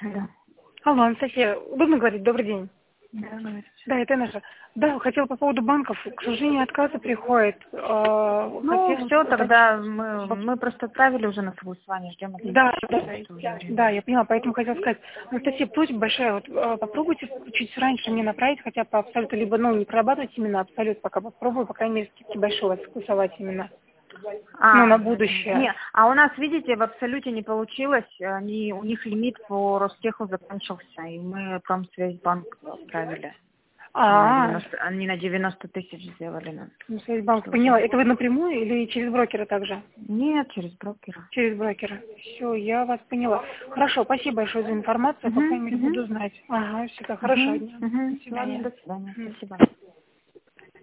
Да. Алло, Анастасия, удобно говорить? Добрый день. Да, говорите. Да, это наша. Да, хотела по поводу банков. К сожалению, отказы приходят. Ну, все, тогда мы просто отправили уже на согласование, ждем Да, ответа. да, я поняла, поэтому хотела сказать. Анастасия, просьба большая, вот попробуйте чуть раньше мне направить, хотя по абсолюту, либо, не прорабатывать именно абсолют, пока попробую, по крайней мере, скидки большой вас согласовать именно. На будущее. Не, а у нас, видите, в абсолюте не получилось, у них лимит по Ростеху закончился, и мы Промсвязьбанк отправили. Они на 90 тысяч сделали нам. Связьбанк, поняла. Это вы напрямую или через брокера также? Нет, через брокера. Через брокера. Все, я вас поняла. Хорошо, спасибо большое за информацию, по крайней мере, буду знать. Ага, все, хорошего дня. До свидания. Ладно, до свидания. Спасибо.